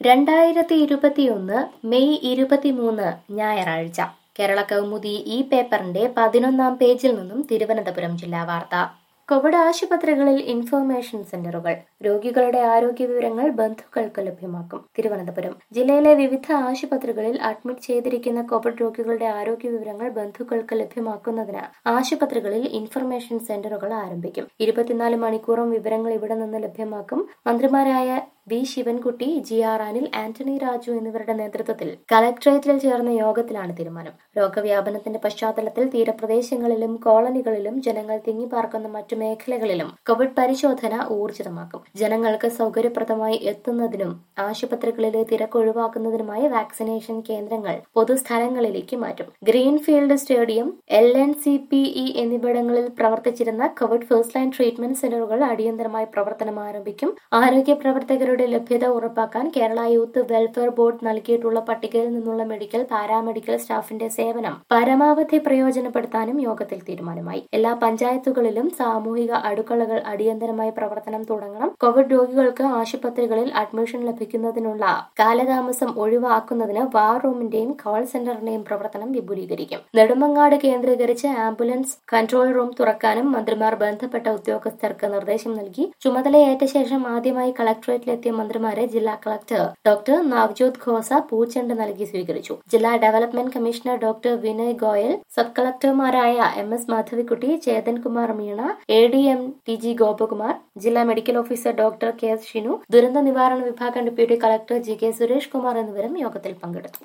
2021 May 23 ഞായറാഴ്ച കേരള കൗമുദി ഈ പേപ്പറിന്റെ 11-ാം പേജിൽ നിന്നും തിരുവനന്തപുരം ജില്ലാ വാർത്ത. കോവിഡ് ആശുപത്രികളിൽ ഇൻഫർമേഷൻ സെന്ററുകൾ. രോഗികളുടെ ആരോഗ്യ വിവരങ്ങൾ ബന്ധുക്കൾക്ക് ലഭ്യമാക്കും. തിരുവനന്തപുരം ജില്ലയിലെ വിവിധ ആശുപത്രികളിൽ അഡ്മിറ്റ് ചെയ്തിരിക്കുന്ന കോവിഡ് രോഗികളുടെ ആരോഗ്യ വിവരങ്ങൾ ബന്ധുക്കൾക്ക് ലഭ്യമാക്കുന്നതിന് ആശുപത്രികളിൽ ഇൻഫർമേഷൻ സെന്ററുകൾ ആരംഭിക്കും. 24 മണിക്കൂറും വിവരങ്ങൾ ഇവിടെ നിന്ന് ലഭ്യമാക്കും. മന്ത്രിമാരായ വി ശിവൻകുട്ടി, GR അനിൽ, ആന്റണി രാജു എന്നിവരുടെ നേതൃത്വത്തിൽ കലക്ടറേറ്റിൽ ചേർന്ന യോഗത്തിലാണ് തീരുമാനം. രോഗവ്യാപനത്തിന്റെ പശ്ചാത്തലത്തിൽ തീരപ്രദേശങ്ങളിലും കോളനികളിലും ജനങ്ങൾ തിങ്ങിപ്പാർക്കുന്ന മറ്റു മേഖലകളിലും കോവിഡ് പരിശോധന ഊർജിതമാക്കും. ജനങ്ങൾക്ക് സൗകര്യപ്രദമായി എത്തുന്നതിനും ആശുപത്രികളിലെ തിരക്ക് ഒഴിവാക്കുന്നതിനുമായി വാക്സിനേഷൻ കേന്ദ്രങ്ങൾ പൊതുസ്ഥലങ്ങളിലേക്ക് മാറ്റും. ഗ്രീൻഫീൽഡ് സ്റ്റേഡിയം, LNCPE എന്നിവിടങ്ങളിൽ പ്രവർത്തിച്ചിരുന്ന കോവിഡ് ഫസ്റ്റ് ലൈൻ ട്രീറ്റ്മെന്റ് സെന്ററുകൾ അടിയന്തരമായി പ്രവർത്തനം ആരംഭിക്കും. ആരോഗ്യ പ്രവർത്തകരുടെ ലഭ്യത ഉറപ്പാക്കാൻ കേരള യൂത്ത് വെൽഫെയർ ബോർഡ് നൽകിയിട്ടുള്ള പട്ടികയിൽ നിന്നുള്ള മെഡിക്കൽ, പാരാമെഡിക്കൽ സ്റ്റാഫിന്റെ സേവനം പരമാവധി പ്രയോജനപ്പെടുത്താനും യോഗത്തിൽ തീരുമാനമായി. എല്ലാ പഞ്ചായത്തുകളിലും സാമൂഹിക അടുക്കളകൾ അടിയന്തരമായി പ്രവർത്തനം തുടങ്ങണം. കോവിഡ് രോഗികൾക്ക് ആശുപത്രികളിൽ അഡ്മിഷൻ ലഭിക്കുന്നതിനുള്ള കാലതാമസം ഒഴിവാക്കുന്നതിന് വാർ റൂമിന്റെയും കോൾ സെന്ററിന്റെയും പ്രവർത്തനം വിപുലീകരിക്കും. നെടുമങ്ങാട് കേന്ദ്രീകരിച്ച് ആംബുലൻസ് കൺട്രോൾ റൂം തുറക്കാനും മന്ത്രിമാർ ബന്ധപ്പെട്ട ഉദ്യോഗസ്ഥർക്ക് നിർദ്ദേശം നൽകി. ചുമതലയേറ്റ ശേഷം ആദ്യമായി കളക്ടറേറ്റിലെത്തിയ മന്ത്രിമാരെ ജില്ലാ കളക്ടർ ഡോക്ടർ നവ്ജോത് ഖോസ പൂച്ചെണ്ട് നൽകി സ്വീകരിച്ചു. ജില്ലാ development commissioner doctor Vinay Goyal, sub കളക്ടർമാരായ MS Madhavikutty, Chetan Kumar Meena, ADM TG Gopakumar, ജില്ലാ medical officer doctor KS Shinu, ദുരന്ത നിവാരണ വിഭാഗം deputy collector GK Suresh Kumar എന്നിവരും യോഗത്തിൽ പങ്കെടുത്തു.